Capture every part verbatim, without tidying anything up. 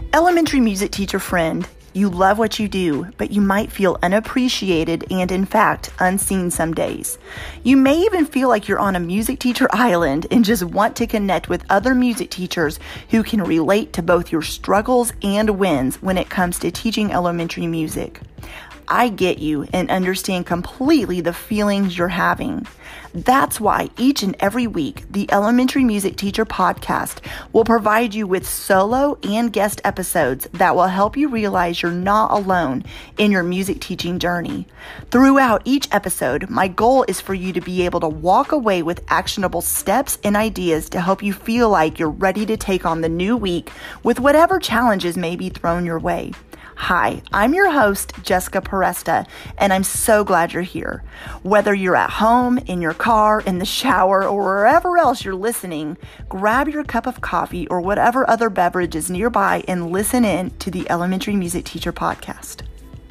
Elementary music teacher friend, you love what you do, but you might feel unappreciated and, in fact, unseen some days. You may even feel like you're on a music teacher island and just want to connect with other music teachers who can relate to both your struggles and wins when it comes to teaching elementary music. I get you and understand completely the feelings you're having. That's why each and every week, the Elementary Music Teacher Podcast will provide you with solo and guest episodes that will help you realize you're not alone in your music teaching journey. Throughout each episode, my goal is for you to be able to walk away with actionable steps and ideas to help you feel like you're ready to take on the new week with whatever challenges may be thrown your way. Hi, I'm your host, Jessica Peresta, and I'm so glad you're here. Whether you're at home, in your car, in the shower, or wherever else you're listening, grab your cup of coffee or whatever other beverage is nearby and listen in to the Elementary Music Teacher Podcast.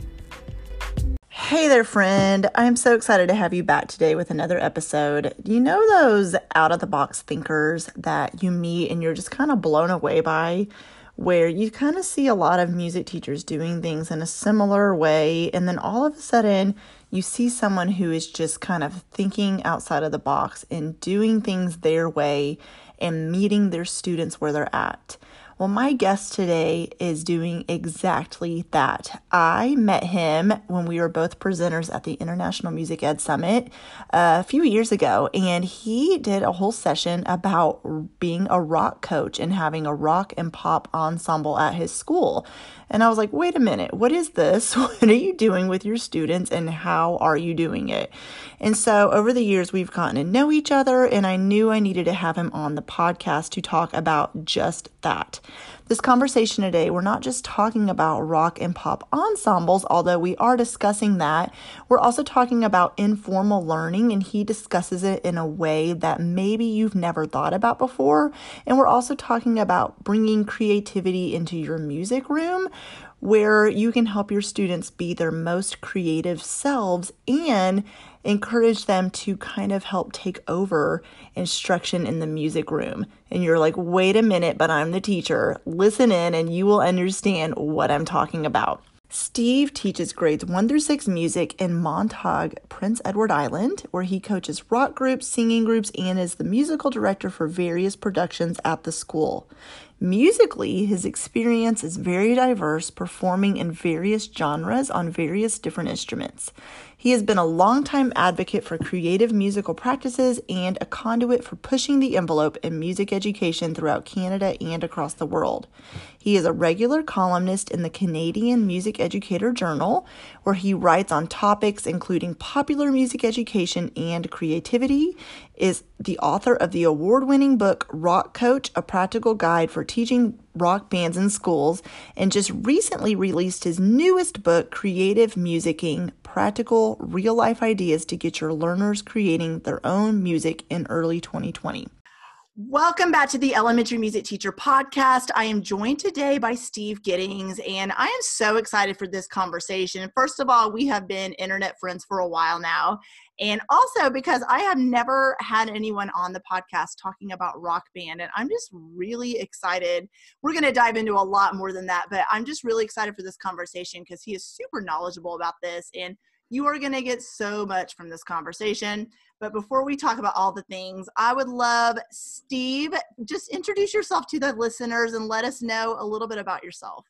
Hey there, friend. I'm so excited to have you back today with another episode. Do you know those out-of-the-box thinkers that you meet and you're just kind of blown away by? Where you kind of see a lot of music teachers doing things in a similar way, and then all of a sudden you see someone who is just kind of thinking outside of the box and doing things their way and meeting their students where they're at. Well, my guest today is doing exactly that. I met him when we were both presenters at the International Music Ed Summit a few years ago, and he did a whole session about being a rock coach and having a rock and pop ensemble at his school. And I was like, wait a minute, what is this? What are you doing with your students and how are you doing it? And so over the years, we've gotten to know each other, and I knew I needed to have him on the podcast to talk about just that. This conversation today, we're not just talking about rock and pop ensembles, although we are discussing that. We're also talking about informal learning, and he discusses it in a way that maybe you've never thought about before. And we're also talking about bringing creativity into your music room, where you can help your students be their most creative selves and encourage them to kind of help take over instruction in the music room. And you're like, wait a minute, but I'm the teacher. Listen in and you will understand what I'm talking about. Steve teaches grades one through six music in Montauk, Prince Edward Island, where he coaches rock groups, singing groups, and is the musical director for various productions at the school. Musically, his experience is very diverse, performing in various genres on various different instruments. He has been a longtime advocate for creative musical practices and a conduit for pushing the envelope in music education throughout Canada and across the world. He is a regular columnist in the Canadian Music Educator Journal, where he writes on topics including popular music education and creativity, is the author of the award-winning book Rock Coach, A Practical Guide for Teaching Rock Bands in Schools, and just recently released his newest book, Creative Musicking, Practical Real-Life Ideas to Get Your Learners Creating Their Own Music in Early twenty twenty. Welcome back to the Elementary Music Teacher Podcast. I am joined today by Steve Giddings, and I am so excited for this conversation. First of all, we have been internet friends for a while now, and also because I have never had anyone on the podcast talking about Rock Band, and I'm just really excited. We're going to dive into a lot more than that, but I'm just really excited for this conversation because he is super knowledgeable about this, and you are going to get so much from this conversation. But before we talk about all the things, I would love, Steve, just introduce yourself to the listeners and let us know a little bit about yourself.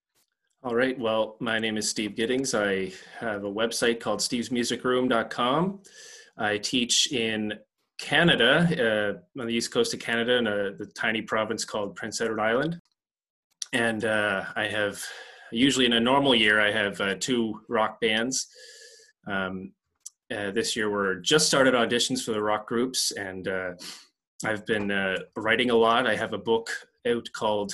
All right. Well, my name is Steve Giddings. I have a website called steves music room dot com. I teach in Canada, uh, on the east coast of Canada, in a, the tiny province called Prince Edward Island. And uh, I have, usually in a normal year, I have uh, two rock bands. Um, Uh, this year we're just started auditions for the rock groups, and uh, I've been uh, writing a lot. I have a book out called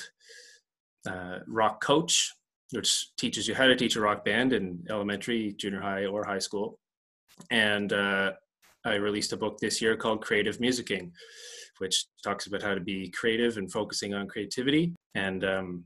uh, Rock Coach, which teaches you how to teach a rock band in elementary, junior high, or high school. And uh, I released a book this year called Creative Musicking, which talks about how to be creative and focusing on creativity. And um,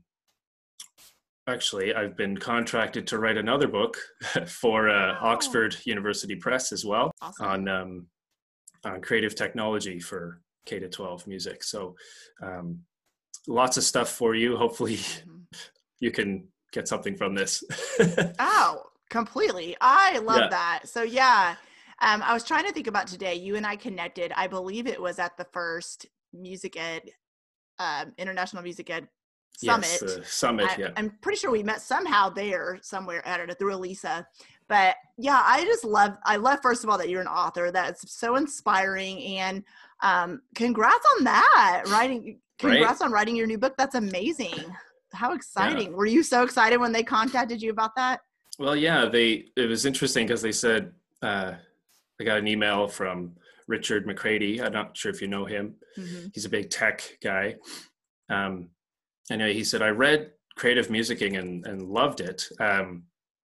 Actually, I've been contracted to write another book for uh, wow. Oxford University Press as well. Awesome. on um, on creative technology for K to twelve music. So um, lots of stuff for you. Hopefully, mm-hmm. you can get something from this. Oh, completely. I love Yeah. that. So yeah, um, I was trying to think about today. You and I connected. I believe it was at the first Music Ed, um, International Music Ed Yes, Summit. the summit. I, Yeah. I'm pretty sure we met somehow there, somewhere at it through Elisa. But yeah, I just love. I love first of all that you're an author. That's so inspiring, and um, congrats on that. Writing, Right. congrats on writing your new book. That's amazing. How Yeah. exciting! Were you so excited when they contacted you about that? Well, yeah, they, it was interesting because they said, uh, I got an email from Richard McCready. I'm not sure if you know him. Mm-hmm. He's a big tech guy. Um, anyway, he said, I read creative musicking and, and loved it. Um,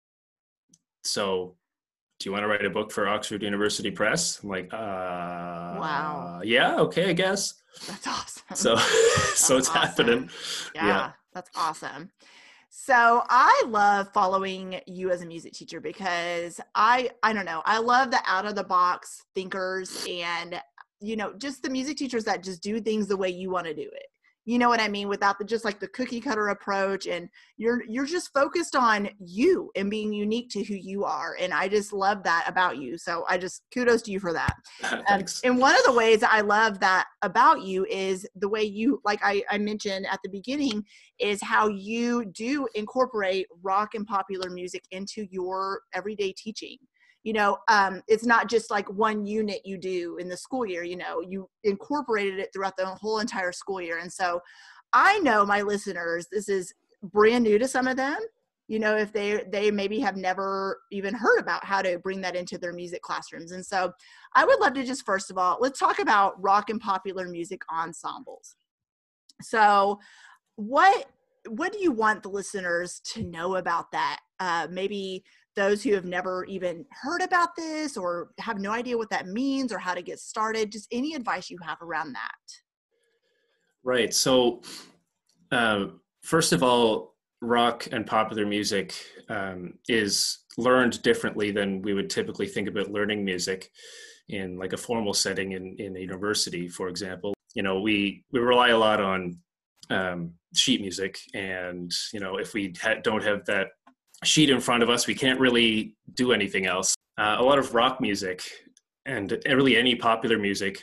so do you want to write a book for Oxford University Press? I'm like, Wow, uh, yeah, okay, I guess. that's awesome. So, so That's it's happening. awesome. Yeah. Yeah, that's awesome. So I love following you as a music teacher because I I don't know, I love the out of the box thinkers and you know, just the music teachers that just do things the way you want to do it. You know what I mean? Without the just like the cookie cutter approach, and you're you're just focused on you and being unique to who you are. And I just love that about you. So I just kudos to you for that. Um, Thanks. and one of the ways I love that about you is the way you, like I, I mentioned at the beginning, is how you do incorporate rock and popular music into your everyday teaching. You know, um, it's not just like one unit you do in the school year, you know, you incorporated it throughout the whole entire school year. And so I know my listeners, this is brand new to some of them. You know, if they they maybe have never even heard about how to bring that into their music classrooms. And so I would love to just, first of all, let's talk about rock and popular music ensembles. So what what do you want the listeners to know about that? Uh, maybe those who have never even heard about this or have no idea what that means or how to get started, just any advice you have around that. Right. So, uh, first of all, rock and popular music um, is learned differently than we would typically think about learning music in like a formal setting in, in a university, for example. You know, we, we rely a lot on um, sheet music, and, you know, if we ha- don't have that sheet in front of us, we can't really do anything else. Uh, a lot of rock music and really any popular music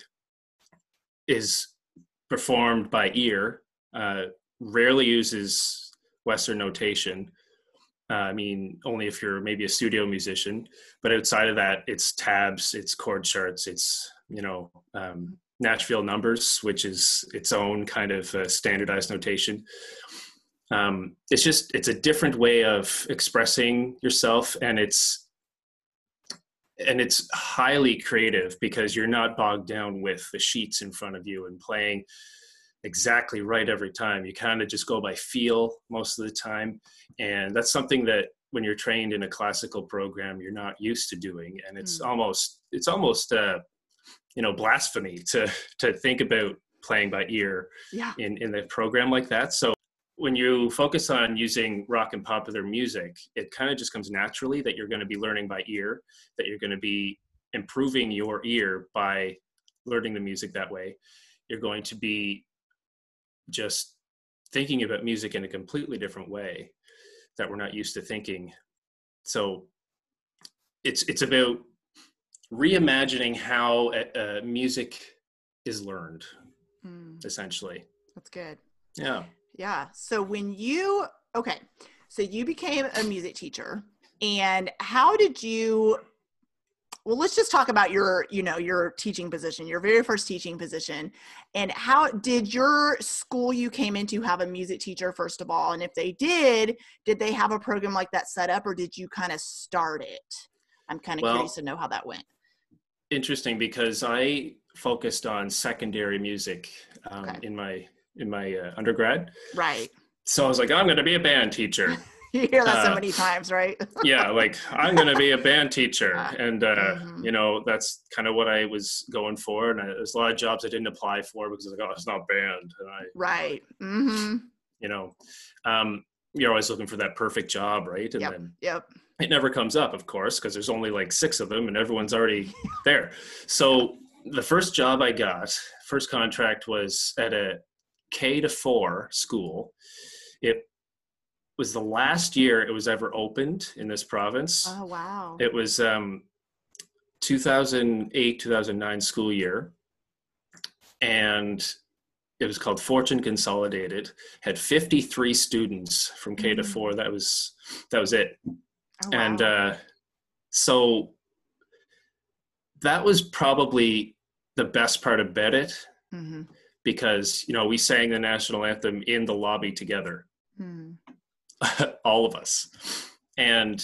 is performed by ear, uh, rarely uses Western notation. Uh, I mean, only if you're maybe a studio musician, but outside of that, it's tabs, it's chord charts, it's, you know, um, Nashville numbers, which is its own kind of uh, standardized notation. Um, it's just, it's a different way of expressing yourself, and it's, and it's highly creative because you're not bogged down with the sheets in front of you and playing exactly right every time. You kind of just go by feel most of the time. And that's something that when you're trained in a classical program, you're not used to doing. And it's Mm. almost, it's almost, uh, you know, blasphemy to, to think about playing by ear Yeah. in, in a program like that. So when you focus on using rock and popular music, it kind of just comes naturally that you're going to be learning by ear, that you're going to be improving your ear by learning the music that way. You're going to be just thinking about music in a completely different way that we're not used to thinking. So it's it's about reimagining how uh, music is learned, Mm. essentially. That's good. Yeah. Yeah. So when you, okay, so you became a music teacher, and how did you, well, let's just talk about your, you know, your teaching position, your very first teaching position. And how did your school you came into have a music teacher, first of all? And if they did, did they have a program like that set up, or did you kind of start it? I'm kind of curious to Well, know how that went. interesting, because I focused on secondary music um, Okay. in my in my uh, undergrad. Right. So I was like, I'm going to be a band teater. You hear that so Uh, many times, right? yeah, like I'm going to be a band teacher. uh, And, uh, mm-hmm. you know, that's kind of what I was going for. And I, there's a lot of jobs I didn't apply for because I was like, oh, it's not band. And I, Right. Mm-hmm. you know, um, you're always looking for that perfect job, right? And Yep. then Yep. it never comes up, of course, because there's only like six of them and everyone's already there. So the first job I got, first contract, was at a K to four school. It was the last year it was ever opened in this province. Oh, wow. It was um, two thousand eight, two thousand nine school year. And it was called Fortune Consolidated, had fifty-three students from K to four. That was, that was it. Oh, wow. And uh, so that was probably the best part about it, mm-hmm. because, you know, we sang the national anthem in the lobby together, mm. all of us. And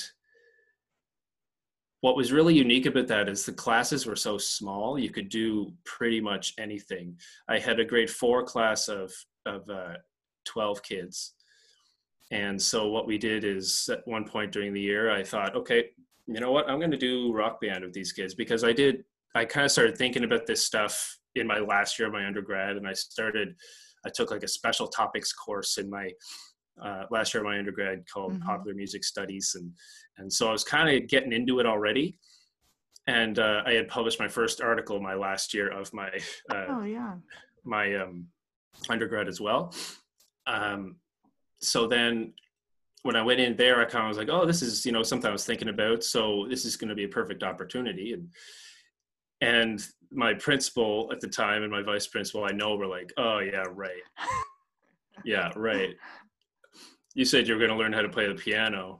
what was really unique about that is the classes were so small, you could do pretty much anything. I had a grade four class of, of uh, twelve kids. And so what we did is at one point during the year, I thought, okay, you know what, I'm going to do rock band with these kids, because I did, I kind of started thinking about this stuff in my last year of my undergrad. And I started, I took like a special topics course in my uh, last year of my undergrad called mm-hmm. Popular Music Studies. And, and so I was kind of getting into it already. And uh, I had published my first article my last year of my, uh, oh, yeah. my um, undergrad as well. Um, so then when I went in there, I kind of was like, oh, this is, you know, something I was thinking about. So this is going to be a perfect opportunity. And, and my principal at the time and my vice principal, I know, were like, oh yeah, right. Yeah, right. You said you were going to learn how to play the piano.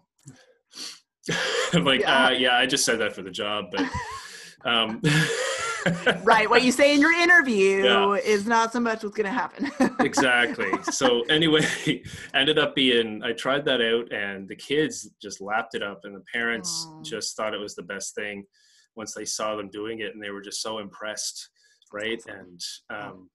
I'm like, yeah. Uh, yeah, I just said that for the job, but. Um, right. What you say in your interview yeah. is not so much what's going to happen. Exactly. So anyway, ended up being, I tried that out and the kids just lapped it up, and the parents Aww. Just thought it was the best thing once they saw them doing it, and they were just so impressed. Right. And, um,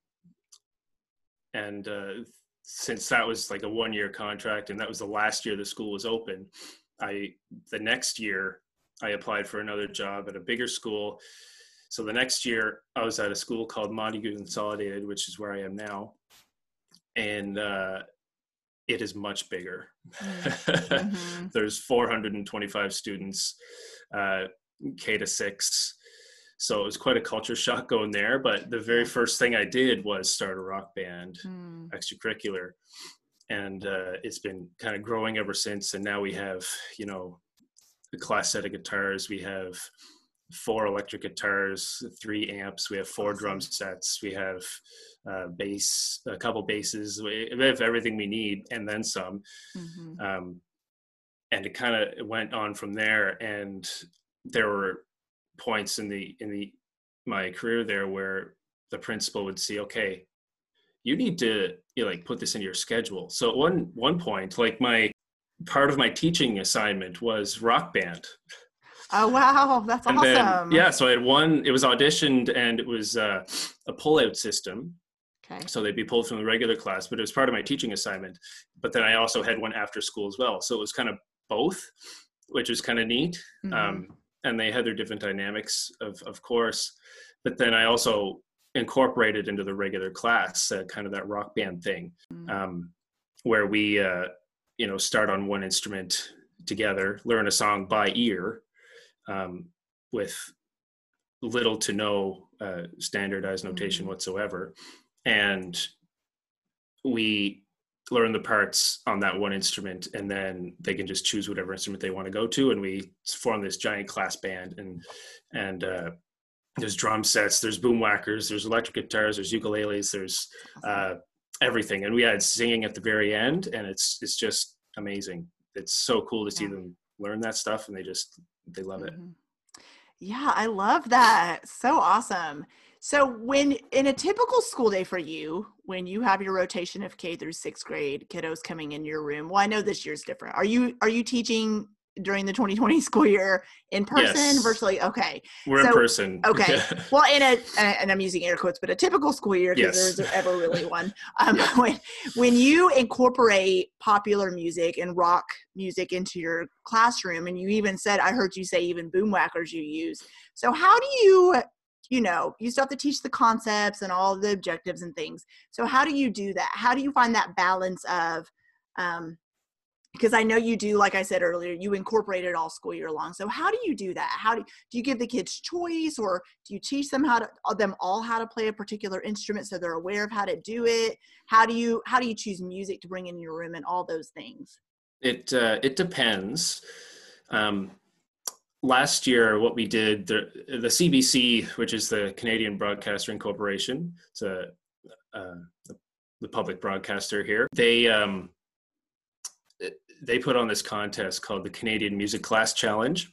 and, uh, since that was like a one year contract and that was the last year the school was open, I, the next year I applied for another job at a bigger school. So the next year I was at a school called Montague Consolidated, which is where I am now. And uh, it is much bigger. Mm-hmm. There's four hundred twenty-five students, uh, K to six. So it was quite a culture shock going there. But the very first thing I did was start a rock band, mm. extracurricular. And uh, it's been kind of growing ever since. And now we have, you know, a class set of guitars. We have four electric guitars, three amps. We have four awesome. Drum sets. We have uh, bass, a couple basses. We have everything we need and then some. Mm-hmm. Um, and it kind of went on from there. And there were points in the in the my career there where the principal would see, okay, you need to you know, like put this in your schedule. So at one one point, like my part of my teaching assignment was rock band. Oh, wow. That's and awesome. Then, yeah. So I had one, it was auditioned and it was uh, a pull-out system. Okay. So they'd be pulled from the regular class, but it was part of my teaching assignment. But then I also had one after school as well. So it was kind of both, which was kind of neat. Mm-hmm. Um, and they had their different dynamics, of, of course. But then I also incorporated into the regular class uh, kind of that rock band thing, mm-hmm. um, where we, uh, you know, start on one instrument together, learn a song by ear, um, with little to no uh, standardized notation mm-hmm. whatsoever. And we learn the parts on that one instrument, and then they can just choose whatever instrument they want to go to. And we form this giant class band, and, and uh, there's drum sets, there's boom whackers, there's electric guitars, there's ukuleles, there's uh, everything. And we had singing at the very end, and it's, it's just amazing. It's so cool to see yeah. them learn that stuff, and they just, they love it. Yeah, I love that. So awesome. So when in a typical school day for you, when you have your rotation of K through sixth grade kiddos coming in your room, well, I know this year's different. Are you, are you teaching during the twenty twenty school year in person, yes. virtually? Okay. We're so, in person. Okay. Well, in a, and I'm using air quotes, but a typical school year, because yes. there's ever really one. Um, when, when you incorporate popular music and rock music into your classroom, and you even said, I heard you say even boom whackers you use. So how do you, you know, you still have to teach the concepts and all the objectives and things. So how do you do that? How do you find that balance of, um, because I know you do, like I said earlier, you incorporate it all school year long. So how do you do that? How do, do you give the kids choice, or do you teach them how to, them all how to play a particular instrument so they're aware of how to do it? How do you, how do you choose music to bring in your room and all those things? It uh, it depends. Um, Last year, what we did, the, the C B C, which is the Canadian Broadcasting Corporation, it's a, uh, the, the public broadcaster here. They um, they put on this contest called the Canadian Music Class Challenge.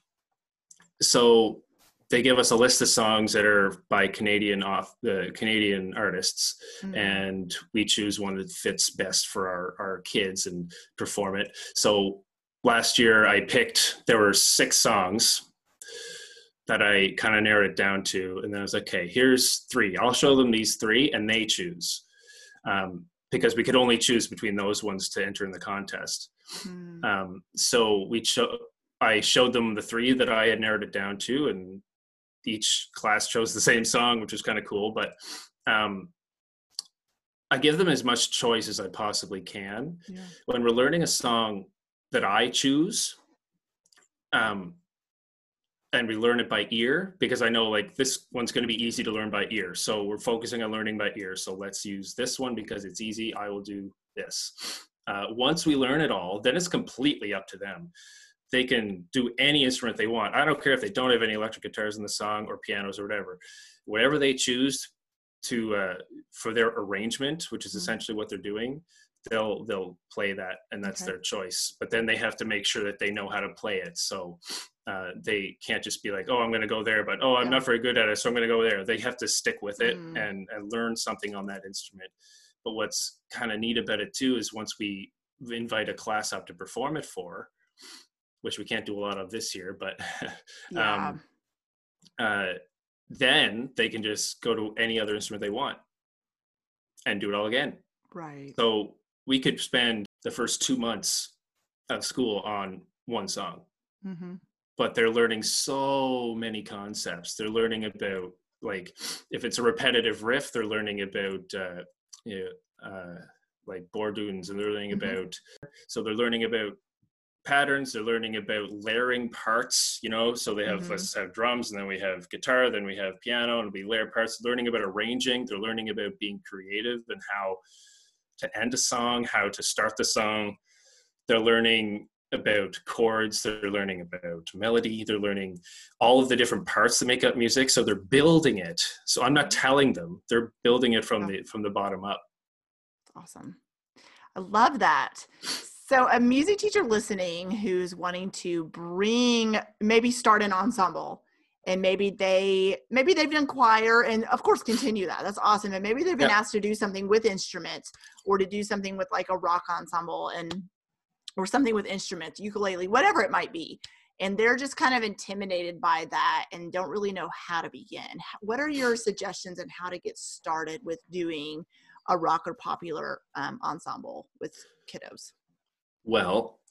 So they give us a list of songs that are by Canadian off the Canadian artists, mm. and we choose one that fits best for our, our kids and perform it. So last year I picked, there were six songs that I kind of narrowed it down to. And then I was like, okay, here's three. I'll show them these three and they choose. Um, because we could only choose between those ones to enter in the contest. Mm. Um, so we cho- I showed them the three that I had narrowed it down to, and each class chose the same song, which was kind of cool. But um, I give them as much choice as I possibly can. Yeah. When we're learning a song that I choose, um, and we learn it by ear, because I know like this one's going to be easy to learn by ear. So we're focusing on learning by ear. So let's use this one because it's easy. I will do this. Uh, once we learn it all, then it's completely up to them. They can do any instrument they want. I don't care if they don't have any electric guitars in the song or pianos or whatever. Whatever they choose to uh, for their arrangement, which is mm-hmm. essentially what they're doing, they'll they'll play that, and that's okay. their choice. But then they have to make sure that they know how to play it. So uh, they can't just be like, oh, I'm going to go there, but oh, I'm yeah. not very good at it, so I'm going to go there. They have to stick with it mm. and and learn something on that instrument. But what's kind of neat about it too is once we invite a class up to perform it for, which we can't do a lot of this year, but yeah. um, uh, then they can just go to any other instrument they want and do it all again. Right. So we could spend the first two months of school on one song, mm-hmm. but they're learning so many concepts. They're learning about, like, if it's a repetitive riff, they're learning about, uh, you know, uh, like Bourdains, and they're learning mm-hmm. about, so they're learning about patterns, they're learning about layering parts, you know, so they have, mm-hmm. let's have drums, and then we have guitar, then we have piano, and we layer parts. Learning about arranging, they're learning about being creative and how to end a song, how to start the song. They're learning about chords, they're learning about melody, they're learning all of the different parts that make up music. So they're building it. So I'm not telling them, they're building it from yeah. the from the bottom up. Awesome. I love that. So a music teacher listening who's wanting to bring, maybe start an ensemble, and maybe they, maybe they've done choir, and of course continue that. That's awesome. And maybe they've been yeah. asked to do something with instruments, or to do something with like a rock ensemble, and, or something with instruments, ukulele, whatever it might be. And they're just kind of intimidated by that and don't really know how to begin. What are your suggestions on how to get started with doing a rock or popular um, ensemble with kiddos? Well,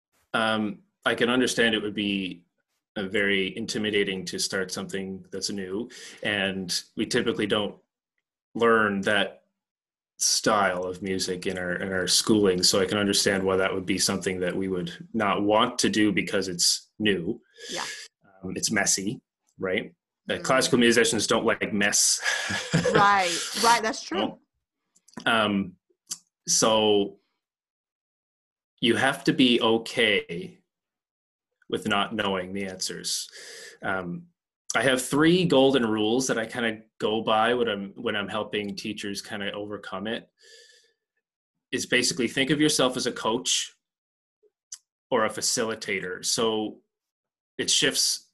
um, I can understand it would be a very intimidating to start something that's new, and we typically don't learn that style of music in our in our schooling. So I can understand why that would be something that we would not want to do because it's new. Yeah, um, it's messy, right? Uh, mm. Classical musicians don't like mess. Right, right. That's true. Um, so. You have to be okay with not knowing the answers. Um, I have three golden rules that I kind of go by when I'm when I'm helping teachers kind of overcome it. Is basically think of yourself as a coach or a facilitator. So it shifts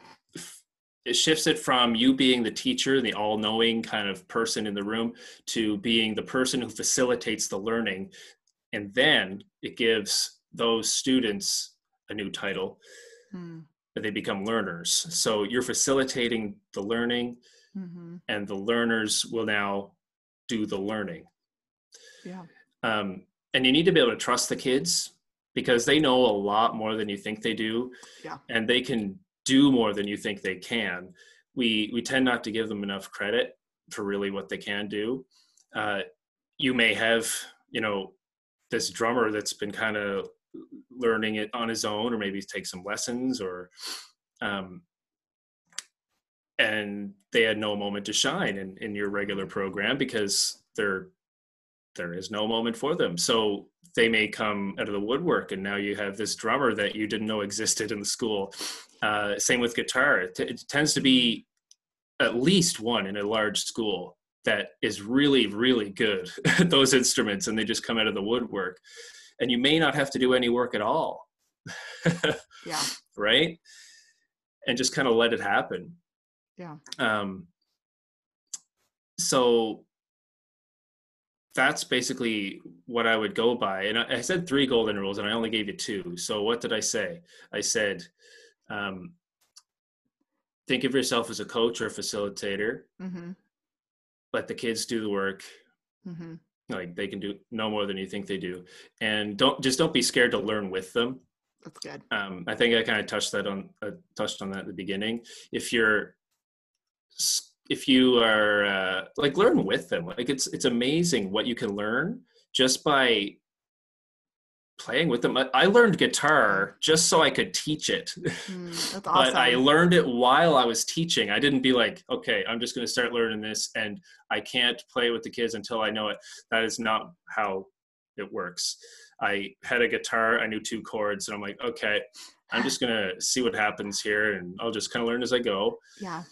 it shifts it from you being the teacher, the all-knowing kind of person in the room, to being the person who facilitates the learning. And then it gives those students a new title, mm. that they become learners. So you're facilitating the learning, mm-hmm. and the learners will now do the learning. Yeah. Um, and you need to be able to trust the kids, because they know a lot more than you think they do. Yeah. And they can do more than you think they can. We, we tend not to give them enough credit for really what they can do. Uh, you may have, you know, this drummer that's been kind of learning it on his own, or maybe take some lessons, or, um, and they had no moment to shine in, in your regular program because they're there is no moment for them. So they may come out of the woodwork, and now you have this drummer that you didn't know existed in the school. Uh, same with guitar. It, t- it tends to be at least one in a large school that is really, really good at those instruments, and they just come out of the woodwork. And you may not have to do any work at all. Yeah. Right? And just kind of let it happen. Yeah. Um, so that's basically what I would go by. And I, I said three golden rules, and I only gave you two. So what did I say? I said, um, think of yourself as a coach or a facilitator. Mm-hmm. Let the kids do the work. Mm-hmm. Like, they can do no more than you think they do. And don't just don't be scared to learn with them. That's good. Um, I think I kind of touched that on uh, touched on that at the beginning. If you're if you are uh, like, learn with them. Like, it's it's amazing what you can learn just by playing with them. I, I learned guitar just so I could teach it. Mm, that's But awesome. I learned it while I was teaching. I didn't be like, okay, I'm just going to start learning this and I can't play with the kids until I know it. That is not how it works. I had a guitar, I knew two chords, and I'm like, okay, I'm just going to see what happens here, and I'll just kind of learn as I go. Yeah.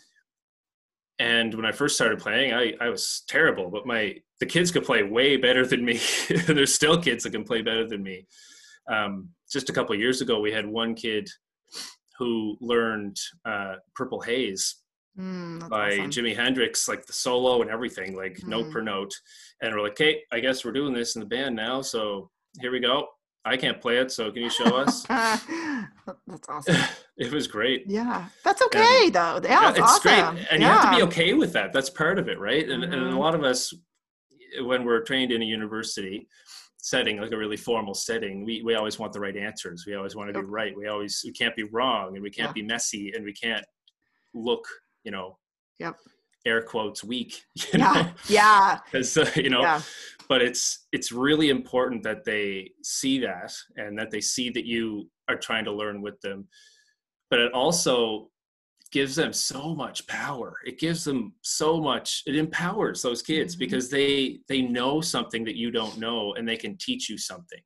And when I first started playing, I, I was terrible, but my the kids could play way better than me. There's still kids that can play better than me. Um, just a couple of years ago, we had one kid who learned uh, Purple Haze Mm, by awesome. Jimi Hendrix, like the solo and everything, like mm. note per note. And we're like, hey, I guess we're doing this in the band now. So here we go. I can't play it, so can you show us? That's awesome. It was great. Yeah, that's okay and, though. Yeah, yeah it's, it's awesome. great, and yeah. you have to be okay with that. That's part of it, right? And, mm-hmm. and a lot of us, when we're trained in a university setting, like a really formal setting, we we always want the right answers. We always want to Yep. be right. We always we can't be wrong, and we can't yeah. be messy, and we can't look, you know, yep. air quotes weak. You yeah, know? yeah. Because uh, you know. Yeah. But it's it's really important that they see that, and that they see that you are trying to learn with them. But it also gives them so much power. It gives them so much, it empowers those kids mm-hmm. because they they know something that you don't know, and they can teach you something.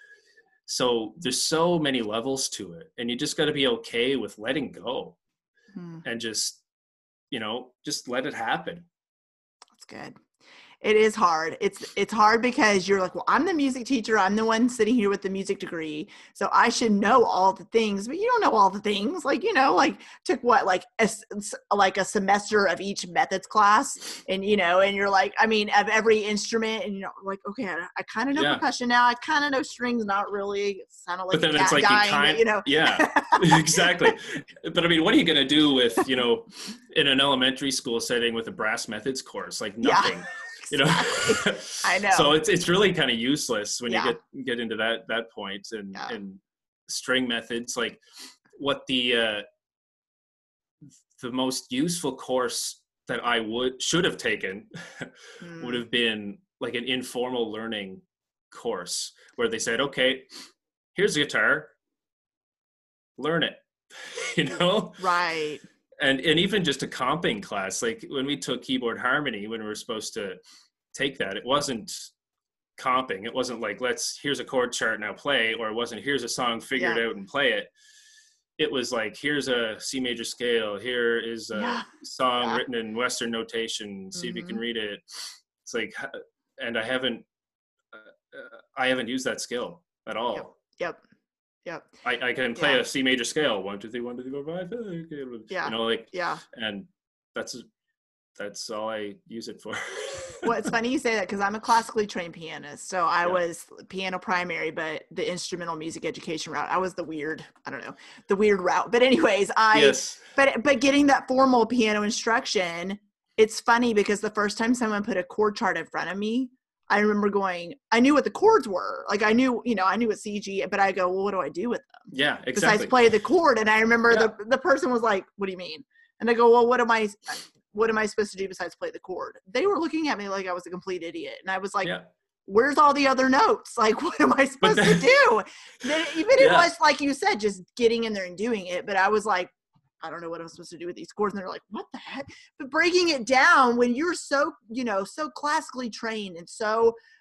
So there's so many levels to it, and you just got to be okay with letting go mm. and just, you know, just let it happen. That's good. It is hard. It's it's hard because you're like, well, I'm the music teacher. I'm the one sitting here with the music degree. So I should know all the things, but you don't know all the things. Like, you know, like took what, like a, like a semester of each methods class. And, you know, and you're like, I mean, of every instrument, and, you know, like, okay, I, I kind of know yeah. percussion now. I kind of know strings, not really. It sounded like but then a cat it's like dying, you, kind, but, you know. Yeah, exactly. But I mean, what are you going to do with, you know, in an elementary school setting with a brass methods course? Like nothing. Yeah. You know, I know. So it's it's really kind of useless when yeah. you get get into that that point. And yeah. and string methods, like what the uh, the most useful course that I would should have taken mm. would have been like an informal learning course where they said, okay, here's a guitar, learn it. You know, right. And and even just a comping class, like when we took keyboard harmony, when we were supposed to take that, it wasn't comping. It wasn't like, let's, here's a chord chart, now play, or it wasn't, here's a song, figure yeah. it out and play it. It was like, here's a C major scale, here is a yeah. song yeah. written in Western notation, see mm-hmm. if you can read it. It's like, and I haven't, uh, I haven't used that skill at all. Yep. Yep. Yep. I, I can play yeah. a C major scale, one, two, three, one, two, three, four, five. Yeah. You know, like, yeah. And that's, that's all I use it for. Well, it's funny you say that because I'm a classically trained pianist. So I yeah. was piano primary, but the instrumental music education route, I was the weird, I don't know, the weird route. But anyways, I, yes. but, but getting that formal piano instruction, it's funny because the first time someone put a chord chart in front of me, I remember going, I knew what the chords were. Like I knew, you know, I knew what C, G, but I go, well, what do I do with them? Yeah, exactly. Besides play the chord. And I remember yeah. the, the person was like, what do you mean? And I go, well, what am I, what am I supposed to do besides play the chord? They were looking at me like I was a complete idiot. And I was like, yeah. where's all the other notes? Like, what am I supposed then, to do? Then, even yeah. it was like you said, just getting in there and doing it. But I was like, I don't know what I'm supposed to do with these chords. And they're like, what the heck? But breaking it down when you're so, you know, so classically trained and so,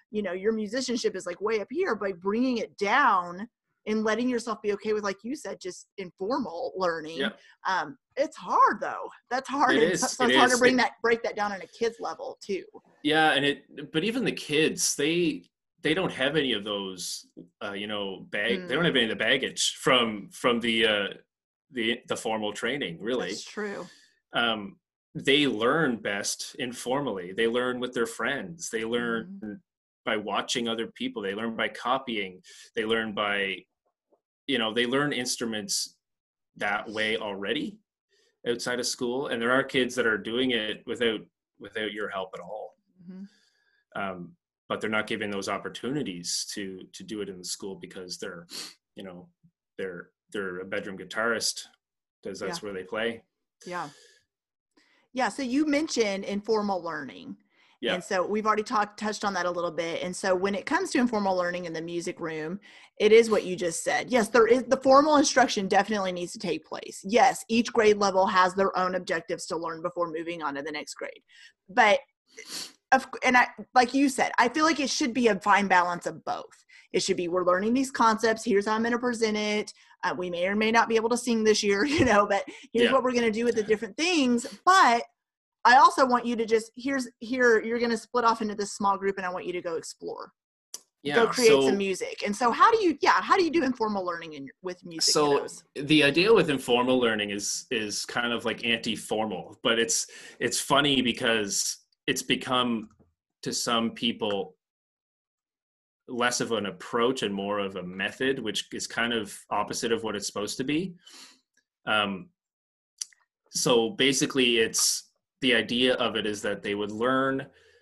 you know, your musicianship is like way up here, by bringing it down and letting yourself be okay with, like you said, just informal learning. Yeah. Um, it's hard though. That's hard. It And is. so, so It it's hard to is. bring It- that, break that down on a kid's level too. Yeah, and it, but even the kids, they they don't have any of those, uh, you know, bag. Mm. They don't have any of the baggage from from the uh, the the formal training, really. That's true. Um, they learn best informally. They learn with their friends. They learn Mm. by watching other people. They learn by copying. They learn by, you know, they learn instruments that way already outside of school. And there are kids that are doing it without without your help at all. Mm-hmm. Um, but they're not given those opportunities to to do it in the school because they're, you know, they're they're a bedroom guitarist because that's Yeah. where they play. Yeah. Yeah. So you mentioned informal learning. Yeah. And so we've already talked, touched on that a little bit. And so when it comes to informal learning in the music room, it is what you just said. Yes, there is, the formal instruction definitely needs to take place. Yes, each grade level has their own objectives to learn before moving on to the next grade. But, of, and I, like you said, I feel like it should be a fine balance of both. It should be, we're learning these concepts. Here's how I'm going to present it. Uh, we may or may not be able to sing this year, you know, but here's Yeah. what we're going to do with the different things. But I also want you to just, here's, here, you're going to split off into this small group and I want you to go explore, Yeah. go create so, some music. And so how do you, yeah, how do you do informal learning in, with music So kiddos? the idea with informal learning is is kind of like anti-formal, but it's it's funny because it's become to some people less of an approach and more of a method, which is kind of opposite of what it's supposed to be. Um, so basically, it's the idea of it is that they would learn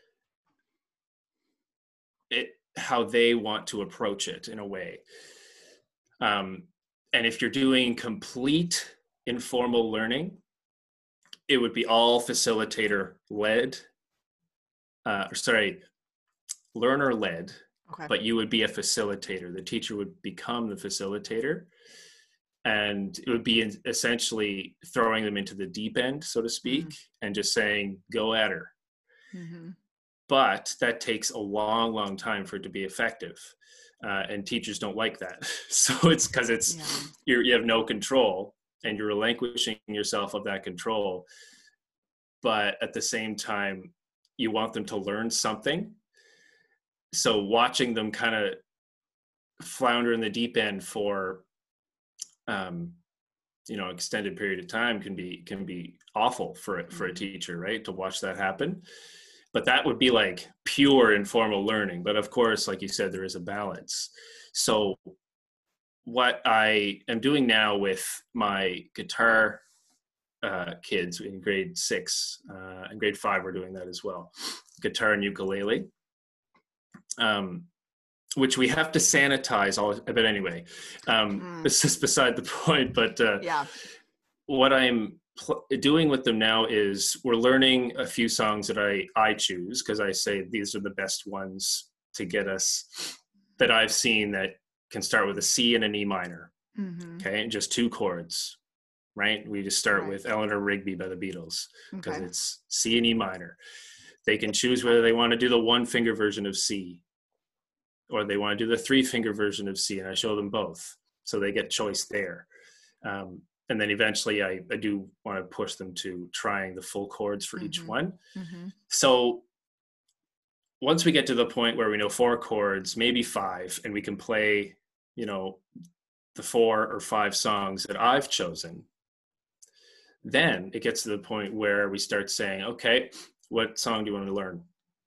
it how they want to approach it in a way. Um, and if you're doing complete informal learning, it would be all facilitator led, uh, sorry, learner led, Okay. but you would be a facilitator. The teacher would become the facilitator, and it would be in, essentially throwing them into the deep end, so to speak, mm-hmm. and just saying, go at her. Mm-hmm. But that takes a long, long time for it to be effective. Uh, and teachers don't like that. So it's because it's, yeah. you're, you have no control and you're relinquishing yourself of that control. But at the same time, you want them to learn something. So watching them kind of flounder in the deep end for, um, you know, extended period of time can be, can be awful for it, for a teacher, right? To watch that happen. But that would be like pure informal learning. But of course, like you said, there is a balance. So what I am doing now with my guitar uh, kids in grade six uh, and grade five, we're doing that as well. Guitar and ukulele, um, which we have to sanitize all, but anyway, um, mm. this is beside the point, but uh, yeah. what I'm pl- doing with them now is we're learning a few songs that I, I choose because I say these are the best ones to get us that I've seen that can start with a C and an E minor. Mm-hmm. Okay. And just two chords, right? We just start right. with Eleanor Rigby by the Beatles because okay. it's C and E minor. They can choose whether they want to do the one finger version of C or they want to do the three finger version of C. And I show them both. So they get choice there. Um, And then eventually I, I do want to push them to trying the full chords for mm-hmm. each one. Mm-hmm. So once we get to the point where we know four chords, maybe five, and we can play, you know, the four or five songs that I've chosen, then it gets to the point where we start saying, okay, what song do you want to learn?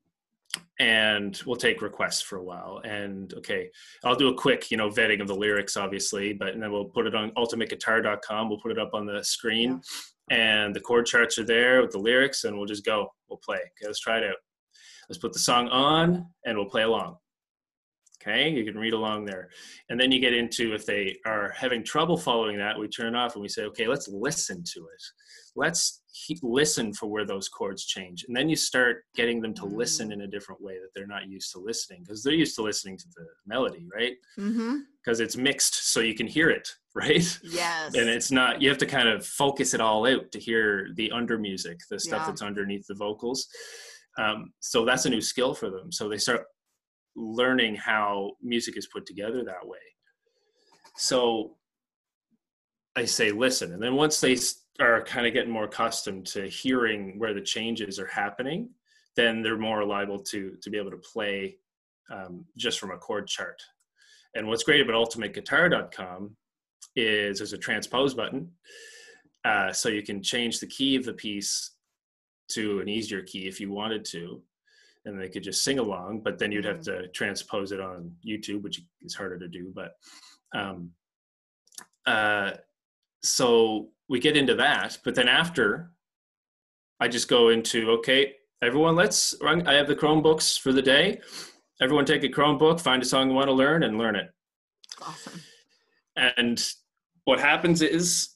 And we'll take requests for a while. And okay, I'll do a quick, you know, vetting of the lyrics, obviously, but and then we'll put it on ultimate guitar dot com. We'll put it up on the screen yeah. and the chord charts are there with the lyrics and we'll just go, we'll play. Okay, let's try it out. Let's put the song on and we'll play along. Okay, you can read along there. And then you get into, if they are having trouble following that, we turn off and we say, okay, let's listen to it. Let's he- listen for where those chords change. And then you start getting them to mm. listen in a different way that they're not used to listening because they're used to listening to the melody, right? Because mm-hmm. it's mixed so you can hear it, right? Yes. And it's not, you have to kind of focus it all out to hear the under music, the stuff yeah. that's underneath the vocals. Um, so that's a new skill for them. So they start learning how music is put together that way. So I say, listen. And then once they are kind of getting more accustomed to hearing where the changes are happening, then they're more liable to, to be able to play um, just from a chord chart. And what's great about ultimate guitar dot com is there's a transpose button. Uh, so you can change the key of the piece to an easier key if you wanted to, and they could just sing along, but then you'd have to transpose it on YouTube, which is harder to do. But um, uh, so we get into that, but then after I just go into, okay, everyone, let's run. I have the Chromebooks for the day. Everyone take a Chromebook, find a song you want to learn and learn it. Awesome. And what happens is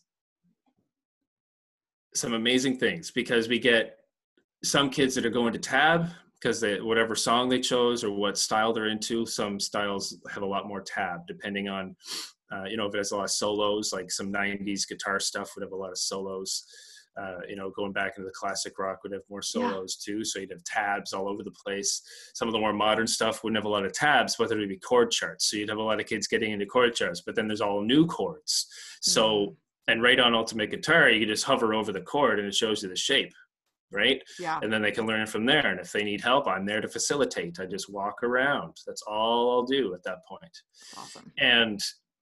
some amazing things, because we get some kids that are going to tab because they, whatever song they chose or what style they're into. Some styles have a lot more tab depending on, uh, you know, if it has a lot of solos, like some nineties guitar stuff would have a lot of solos. Uh, you know, going back into the classic rock would have more solos yeah. too. So you'd have tabs all over the place. Some of the more modern stuff wouldn't have a lot of tabs, but there would be chord charts. So you'd have a lot of kids getting into chord charts, but then there's all new chords. So, mm-hmm. and right on Ultimate Guitar, you can just hover over the chord and it shows you the shape, right? Yeah. And then they can learn from there. And if they need help, I'm there to facilitate. I just walk around. That's all I'll do at that point. Awesome. And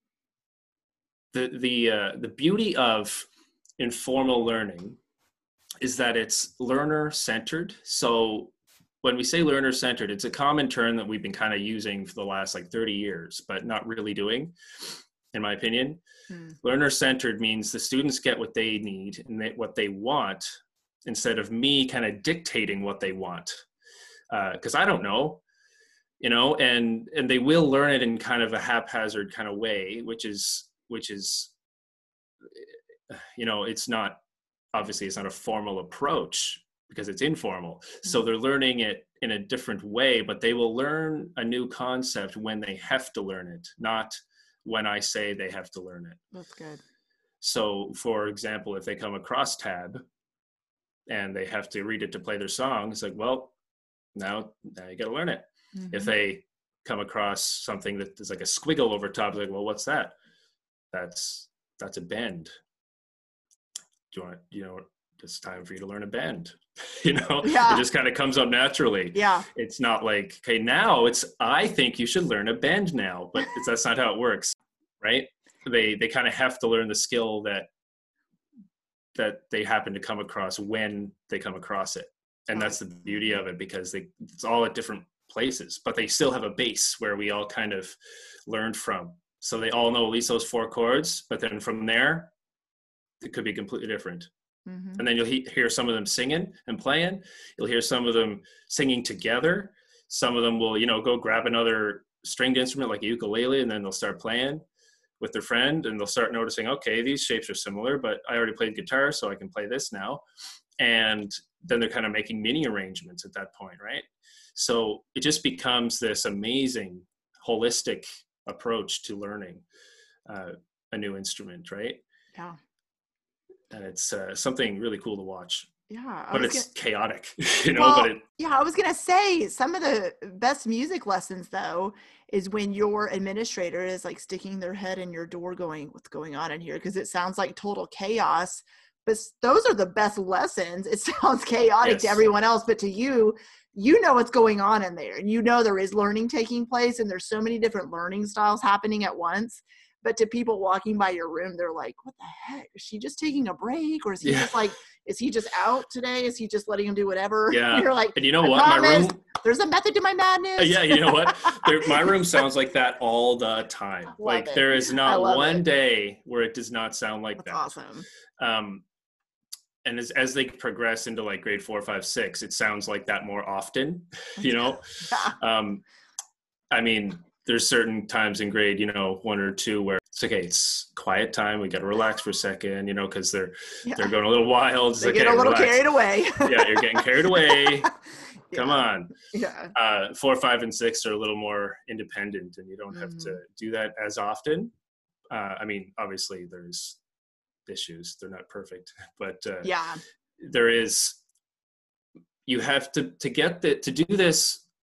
the, the, uh, the beauty of informal learning is that it's learner centered. So when we say learner centered, it's a common term that we've been kind of using for the last like thirty years, but not really doing, in my opinion. Hmm. Learner centered means the students get what they need and they, what they want, instead of me kind of dictating what they want. Uh, Cause I don't know, you know, and, and they will learn it in kind of a haphazard kind of way, which is, which is, you know, it's not, obviously it's not a formal approach because it's informal. Mm-hmm. So they're learning it in a different way, but they will learn a new concept when they have to learn it, not when I say they have to learn it. That's good. So for example, if they come across tab and they have to read it to play their song, it's like, well, now, now you got to learn it. Mm-hmm. If they come across something that is like a squiggle over top, like, well, what's that? That's, that's a bend. Do you want, you know, it's time for you to learn a bend, you know, yeah. It just kind of comes up naturally. Yeah. It's not like, okay, now it's, I think you should learn a bend now, but it's, that's not how it works. Right. They, they kind of have to learn the skill that, that they happen to come across when they come across it. And that's the beauty of it, because they, it's all at different places, but they still have a base where we all kind of learned from. So they all know at least those four chords, but then from there, it could be completely different. Mm-hmm. And then you'll he- hear some of them singing and playing. You'll hear some of them singing together. Some of them will, you know, go grab another stringed instrument like a ukulele, and then they'll start playing with their friend, and they'll start noticing, okay, these shapes are similar, but I already played guitar, so I can play this now. And then they're kind of making mini arrangements at that point, right? So it just becomes this amazing holistic approach to learning uh, a new instrument, right? Yeah. And it's uh, something really cool to watch. Yeah. But it's gonna, chaotic, you know, well, but it, yeah, I was going to say some of the best music lessons though, is when your administrator is like sticking their head in your door going, what's going on in here? Cause it sounds like total chaos, but those are the best lessons. It sounds chaotic yes. to everyone else, but to you, you know what's going on in there, and you know there is learning taking place, and there's so many different learning styles happening at once. But to people walking by your room, they're like, what the heck? Is she just taking a break? Or is he yeah. just like, is he just out today? Is he just letting him do whatever? Yeah. And you're like, and you know I what? promise, my room, there's a method to my madness. Uh, yeah, you know what? there, my room sounds like that all the time. Like it. there is not one it. day where it does not sound like That's that. Awesome. Um, and as, as they progress into like grade four, five, six, it sounds like that more often, you know? yeah. um, I mean, there's certain times in grade, you know, one or two where it's okay, it's quiet time. We got to relax for a second, you know, cause they're, yeah. they're going a little wild. It's they okay, get a little relax. carried away. yeah. You're getting carried away. Come yeah. on. Yeah. Uh, four, five, and six are a little more independent, and you don't have mm-hmm. to do that as often. Uh, I mean, obviously there's issues. They're not perfect, but uh, yeah, there is, you have to, to get the, to do this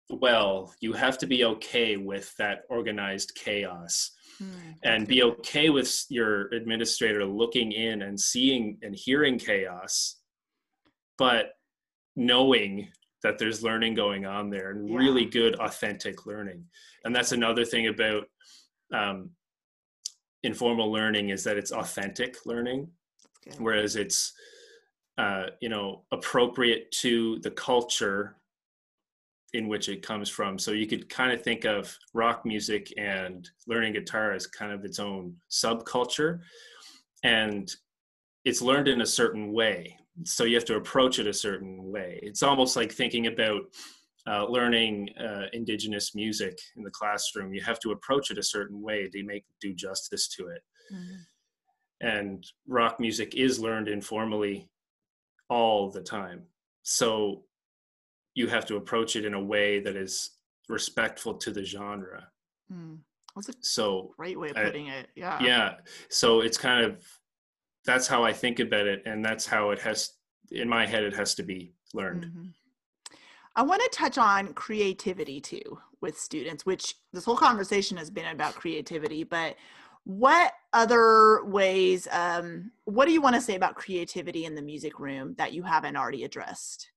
well, you have to be okay with that organized chaos, Mm, that's and good. be okay with your administrator looking in and seeing and hearing chaos, but knowing that there's learning going on there, and Yeah. really good authentic learning. And that's another thing about um, informal learning, is that it's authentic learning, That's good. whereas it's uh, you know, appropriate to the culture in which it comes from. So you could kind of think of rock music and learning guitar as kind of its own subculture, and it's learned in a certain way. So you have to approach it a certain way. It's almost like thinking about uh, learning uh, indigenous music in the classroom. You have to approach it a certain way to make do justice to it. Mm-hmm. And rock music is learned informally all the time. So you have to approach it in a way that is respectful to the genre. Mm. That's a So great way of I, putting it. Yeah. yeah, so it's kind of, that's how I think about it, and that's how it has, in my head, it has to be learned. Mm-hmm. I want to touch on creativity too with students, which this whole conversation has been about creativity, but what other ways, um, what do you want to say about creativity in the music room that you haven't already addressed?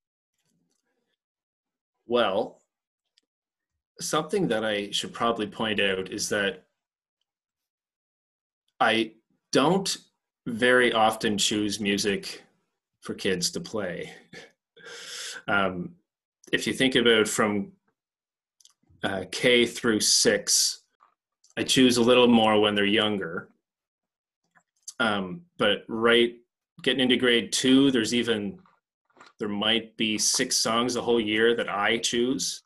Well, something that I should probably point out is that I don't very often choose music for kids to play. um, if you think about from uh, K through six, I choose a little more when they're younger. Um, but right, getting into grade two, there's even, there might be six songs a whole year that I choose.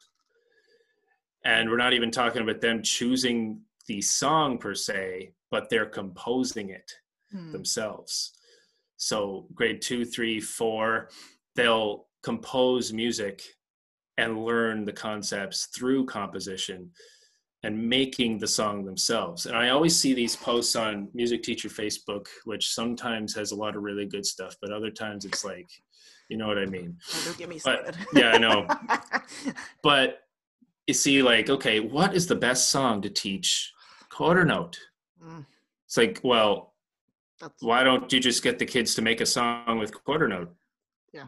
And we're not even talking about them choosing the song per se, but they're composing it hmm. themselves. So grade two, three, four, they'll compose music and learn the concepts through composition and making the song themselves. And I always see these posts on Music Teacher Facebook, which sometimes has a lot of really good stuff, but other times it's like, you know what I mean? Oh, don't get me started. But, yeah, I know. But you see, like, okay, what is the best song to teach quarter note? Mm. It's like, well, That's... why don't you just get the kids to make a song with quarter note? Yeah.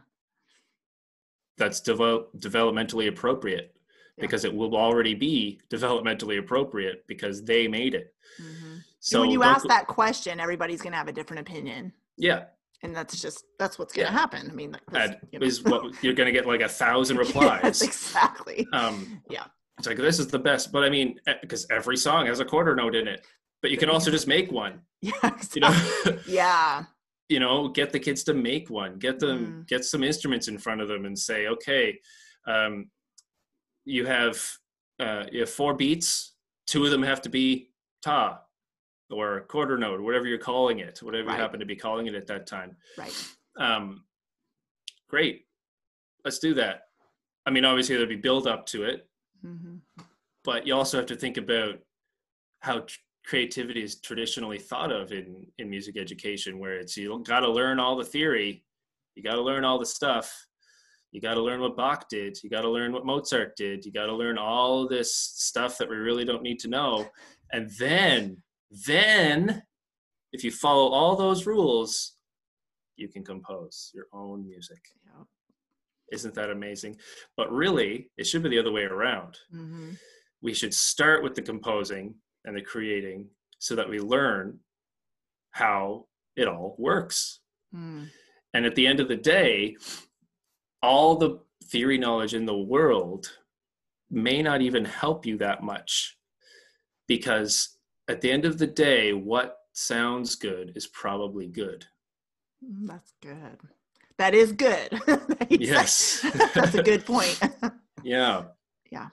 That's devel- developmentally appropriate. Yeah. Because it will already be developmentally appropriate because they made it. Mm-hmm. So when you ask that question, everybody's going to have a different opinion. Yeah. And that's just, that's what's going to yeah. happen. I mean, that you know. is what you're going to get, like a thousand replies. Yes, exactly. Um, yeah. It's like, this is the best. But I mean, because every song has a quarter note in it, but you can also just make one. Yeah. Exactly. You know? Yeah. You know, get the kids to make one, get them, mm. get some instruments in front of them and say, okay, um, you have, uh, you have four beats. Two of them have to be ta or quarter note, or whatever you're calling it, whatever right. you happen to be calling it at that time. Right. Um, great. Let's do that. I mean, obviously there'll be build up to it, mm-hmm. but you also have to think about how tr- creativity is traditionally thought of in, in music education, where it's, you got to learn all the theory. You got to learn all the stuff. You got to learn what Bach did. You got to learn what Mozart did. You got to learn all this stuff that we really don't need to know. And then, then if you follow all those rules, you can compose your own music. Yeah. Isn't that amazing? But really, it should be the other way around. Mm-hmm. We should start with the composing and the creating so that we learn how it all works. Mm. And at the end of the day, all the theory knowledge in the world may not even help you that much, because at the end of the day, what sounds good is probably good. That's good. That is good. Yes. That's a good point. Yeah. Yeah.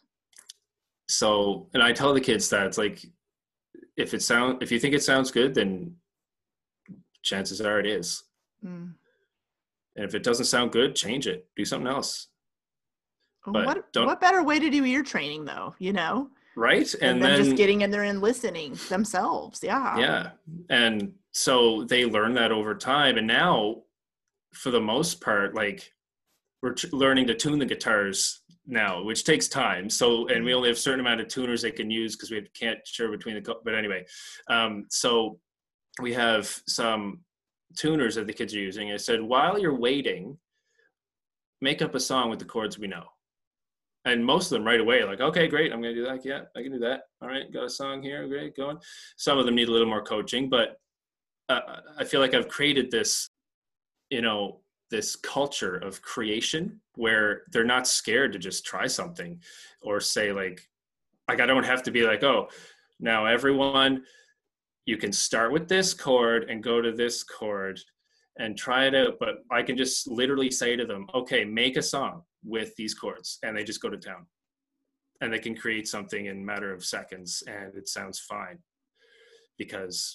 So, and I tell the kids that it's like, if it sound, if you think it sounds good, then chances are it is. Mm. And if it doesn't sound good, change it. Do something else. But what what better way to do ear training, though? You know, right? And and then then just getting in there and listening themselves. Yeah. Yeah, and so they learn that over time. And now, for the most part, like we're t- learning to tune the guitars now, which takes time. So, and we only have a certain amount of tuners they can use because we can't share between the, but anyway. Um, so we have some tuners that the kids are using. I said, while you're waiting, make up a song with the chords we know. And most of them right away, like, okay, great, I'm going to do that. Yeah, I can do that. All right, got a song here, great, going. Some of them need a little more coaching, but uh, I feel like I've created this, you know, this culture of creation where they're not scared to just try something or say like, like, I don't have to be like, oh, now everyone, you can start with this chord and go to this chord and try it out. But I can just literally say to them, okay, make a song with these chords, and they just go to town and they can create something in a matter of seconds and it sounds fine because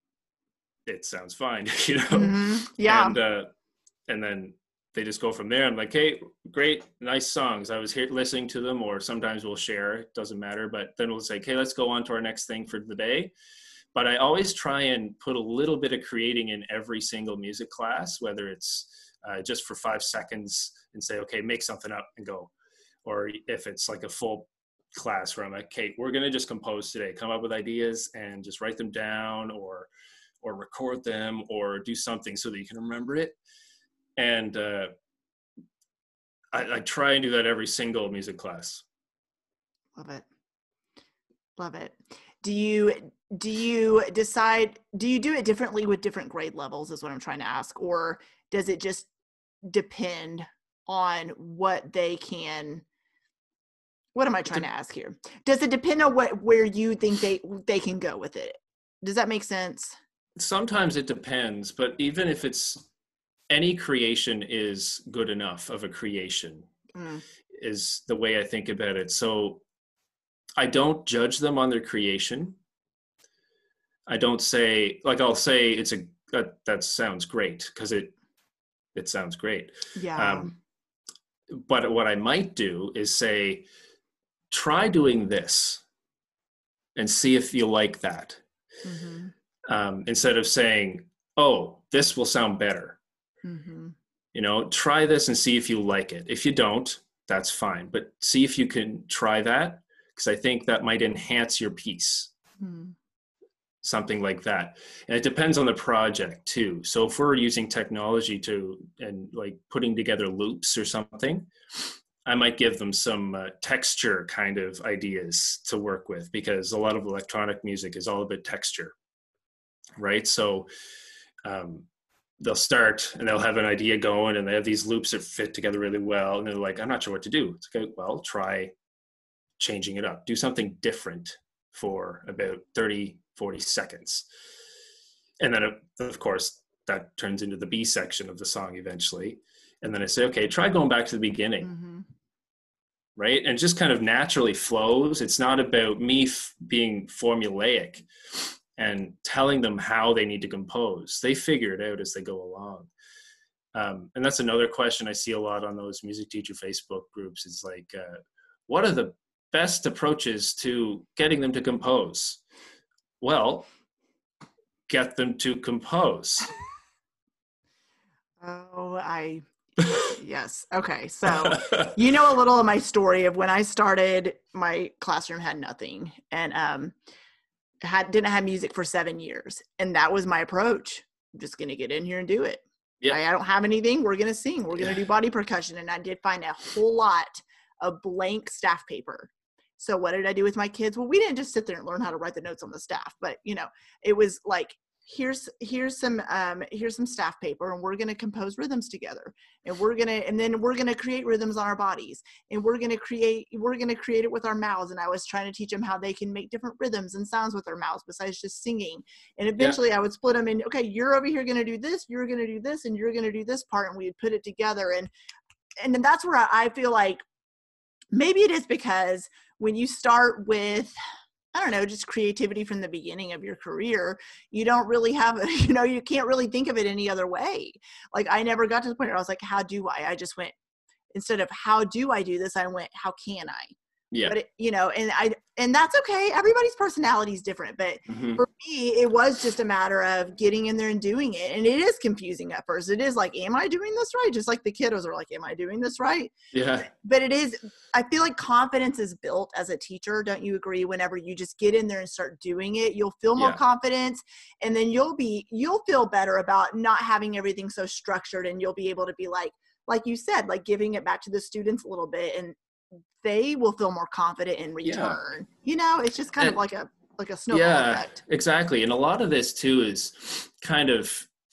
it sounds fine, you know? Mm-hmm. Yeah. And, uh, and then they just go from there. I'm like, hey, great, nice songs. I was here listening to them, or sometimes we'll share, it doesn't matter. But then we'll say, okay, let's go on to our next thing for the day. But I always try and put a little bit of creating in every single music class, whether it's uh, just for five seconds and say, okay, make something up and go. Or if it's like a full class where I'm like, okay, we're going to just compose today, come up with ideas and just write them down, or, or record them, or do something so that you can remember it. And uh, I, I try and do that every single music class. Love it. Love it. Do you, do you decide, do you do it differently with different grade levels is what I'm trying to ask, or does it just depend on what they can, what am I trying to ask here? Does it depend on what, where you think they, they can go with it? Does that make sense? Sometimes it depends, but even if it's, any creation is good enough of a creation, mm. is the way I think about it. So I don't judge them on their creation. I don't say, like, I'll say it's a, that, that sounds great, because it, it sounds great. Yeah. Um, but what I might do is say, try doing this and see if you like that. Mm-hmm. Um, instead of saying, oh, this will sound better. Mm-hmm. You know, try this and see if you like it. If you don't, that's fine. But see if you can try that, because I think that might enhance your piece. Mm-hmm. Something like that. And it depends on the project too. So if we're using technology to, and like putting together loops or something, I might give them some uh, texture kind of ideas to work with, because a lot of electronic music is all about texture, right? So um, they'll start and they'll have an idea going and they have these loops that fit together really well. And they're like, I'm not sure what to do. It's okay, well, try changing it up. Do something different for about thirty, forty seconds. And then, of course, that turns into the B section of the song eventually. And then I say, okay, try going back to the beginning. Mm-hmm. Right? And it just kind of naturally flows. It's not about me f- being formulaic and telling them how they need to compose. They figure it out as they go along. Um, and that's another question I see a lot on those music teacher Facebook groups. Is like, uh, what are the best approaches to getting them to compose? Well, get them to compose. Oh, I... Yes. Okay. So, you know, a little of my story of when I started, my classroom had nothing, and um, had, didn't have music for seven years. And that was my approach. I'm just going to get in here and do it. Yeah. I, I don't have anything. We're going to sing. We're going to do body percussion. And I did find a whole lot of blank staff paper. So what did I do with my kids? Well, we didn't just sit there and learn how to write the notes on the staff, but you know, it was like, here's here's some um here's some staff paper, and we're going to compose rhythms together, and we're going to and then we're going to create rhythms on our bodies, and we're going to create we're going to create it with our mouths. And I was trying to teach them how they can make different rhythms and sounds with their mouths besides just singing. And eventually yeah. I would split them in, okay, you're over here going to do this, you're going to do this, and you're going to do this part, and we'd put it together. And and then that's where I feel like maybe it is because when you start with, I don't know, just creativity from the beginning of your career, you don't really have, a, you know, you can't really think of it any other way. Like I never got to the point where I was like, how do I? I just went, instead of how do I do this, I went, how can I? Yeah. But it, you know, and I, and that's okay. Everybody's personality is different, but Mm-hmm. for me, it was just a matter of getting in there and doing it. And it is confusing at first. It is like, am I doing this right? Just like the kiddos are like, am I doing this right? Yeah. But it is, I feel like confidence is built as a teacher. Don't you agree? Whenever you just get in there and start doing it, you'll feel more Yeah. confidence, and then you'll be, you'll feel better about not having everything so structured, and you'll be able to be like, like you said, like giving it back to the students a little bit, and they will feel more confident in return. Yeah. You know, it's just kind and, of like a, like a snowball yeah, effect. Exactly. And a lot of this too is kind of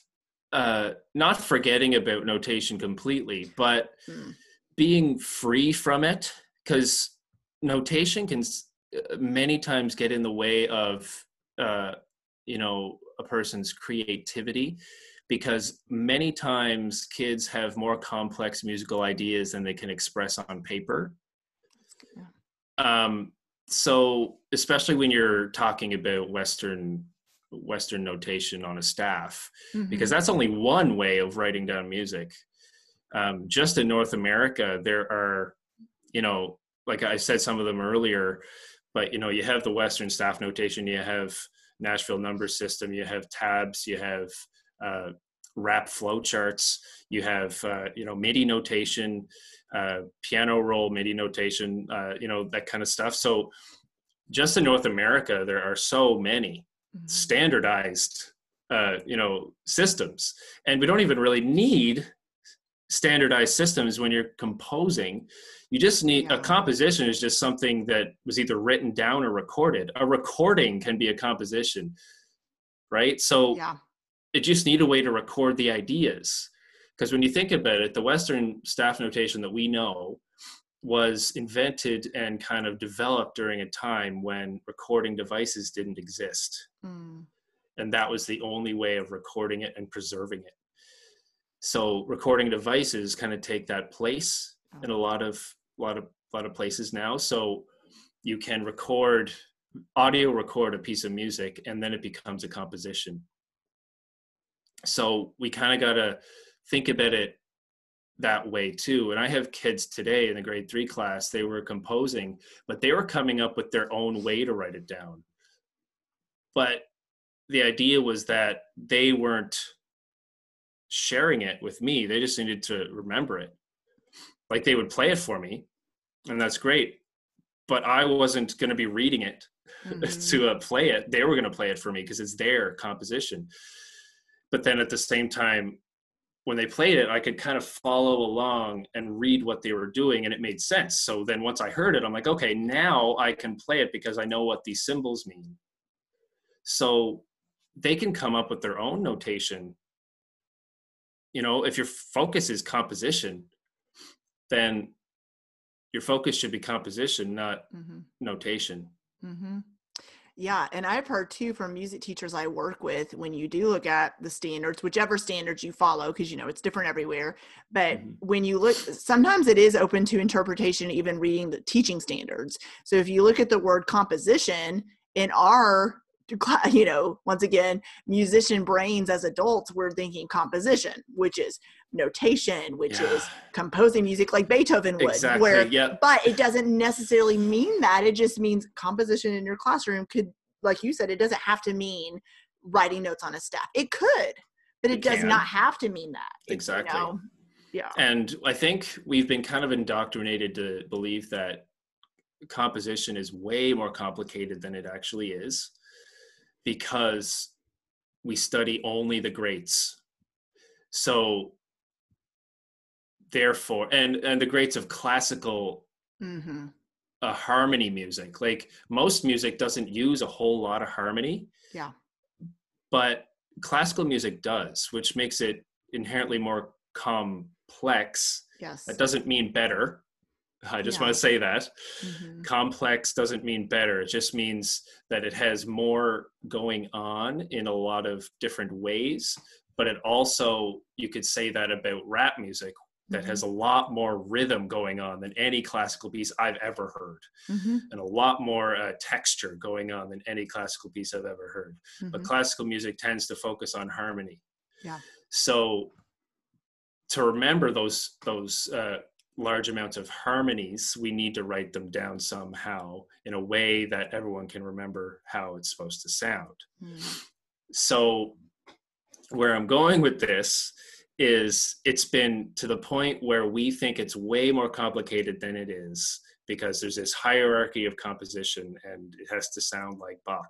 uh, not forgetting about notation completely, but mm. being free from it, because notation can many times get in the way of, uh, you know, a person's creativity, because many times kids have more complex musical ideas than they can express on paper. Yeah. Um, so especially when you're talking about Western Western notation on a staff, mm-hmm. because that's only one way of writing down music. Um, just in North America, there are, you know, like I said some of them earlier, but, you know, you have the Western staff notation, you have Nashville number system, you have tabs, you have uh, rap flowcharts, you have, uh, you know, MIDI notation, uh, piano roll MIDI notation, uh, you know, that kind of stuff. So just in North America, there are so many mm-hmm. standardized, uh, you know, systems. And we don't even really need standardized systems when you're composing. You just need, yeah. a composition is just something that was either written down or recorded. A recording can be a composition, right? So yeah. it just need a way to record the ideas. Because when you think about it, the Western staff notation that we know was invented and kind of developed during a time when recording devices didn't exist. Mm. And that was the only way of recording it and preserving it. So recording devices kind of take that place oh. in a lot of, lot of, lot of places now. So you can record, audio record a piece of music, and then it becomes a composition. So we kind of got to think about it that way too. And I have kids today in the grade three class, they were composing, but they were coming up with their own way to write it down. But the idea was that they weren't sharing it with me. They just needed to remember it. Like they would play it for me, and that's great. But I wasn't going to be reading it mm-hmm. to uh, play it. They were going to play it for me because it's their composition. But then at the same time, when they played it, I could kind of follow along and read what they were doing, and it made sense. So then once I heard it, I'm like, okay, now I can play it because I know what these symbols mean. So they can come up with their own notation. You know, if your focus is composition, then your focus should be composition, not mm-hmm. notation. Mm-hmm. Yeah. And I've heard too from music teachers I work with, when you do look at the standards, whichever standards you follow, because, you know, it's different everywhere. But mm-hmm. when you look, sometimes it is open to interpretation, even reading the teaching standards. So if you look at the word composition in our, you know, once again, musician brains as adults, we're thinking composition, which is notation, which yeah. is composing music like Beethoven would. Exactly. Where, yep. But it doesn't necessarily mean that. It just means composition in your classroom could, like you said, it doesn't have to mean writing notes on a staff. It could, but it, it does not have to mean that. Exactly. You know? Yeah. And I think we've been kind of indoctrinated to believe that composition is way more complicated than it actually is, because we study only the greats. So therefore, and, and the greats of classical mm-hmm. uh, harmony music, like most music doesn't use a whole lot of harmony. Yeah. But classical music does, which makes it inherently more complex. Yes. That doesn't mean better. I just yeah. want to say that. Mm-hmm. Complex doesn't mean better. It just means that it has more going on in a lot of different ways. But it also, you could say that about rap music, that mm-hmm. has a lot more rhythm going on than any classical piece I've ever heard. Mm-hmm. And a lot more uh, texture going on than any classical piece I've ever heard. Mm-hmm. But classical music tends to focus on harmony. Yeah. So to remember those, those, uh, large amounts of harmonies, we need to write them down somehow in a way that everyone can remember how it's supposed to sound. Mm. So where I'm going with this is it's been to the point where we think it's way more complicated than it is, because there's this hierarchy of composition and it has to sound like Bach.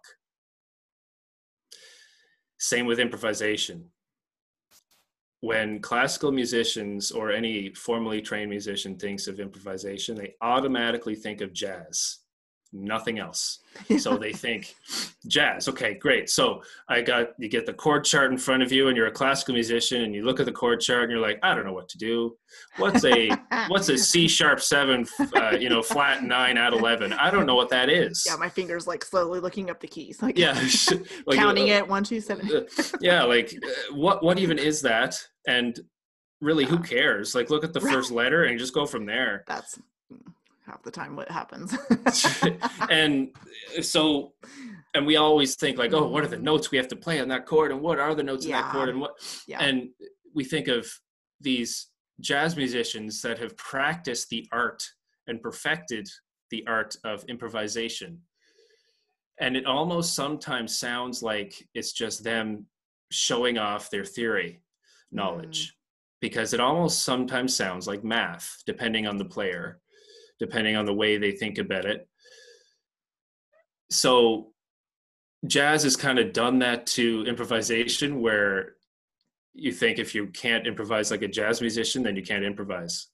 Same with improvisation. When classical musicians or any formally trained musician thinks of improvisation, they automatically think of jazz, nothing else. So they think jazz. Okay, great. So I got, you get the chord chart in front of you and you're a classical musician and you look at the chord chart and you're like, I don't know what to do. What's a, what's a C sharp seven, uh, you know, flat nine out eleven? I don't know what that is. Yeah. My fingers like slowly looking up the keys. Like, yeah. Like, counting uh, it, one, two, seven. uh, yeah. Like uh, what, what even is that? And really, yeah. Who cares? Like, look at the first letter and just go from there. That's half the time what happens. And so, and we always think like, oh, what are the notes we have to play on that chord? And what are the notes yeah. in that chord? And what, yeah. and we think of these jazz musicians that have practiced the art and perfected the art of improvisation. And it almost sometimes sounds like it's just them showing off their theory knowledge, mm. because it almost sometimes sounds like math, depending on the player, depending on the way they think about it. So jazz has kind of done that to improvisation, where you think if you can't improvise like a jazz musician, then you can't improvise.